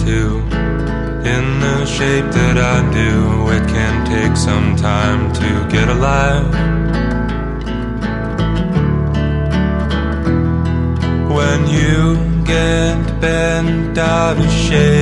too. In the shape that I do, it can take some time to get alive. When you get bent out of shape,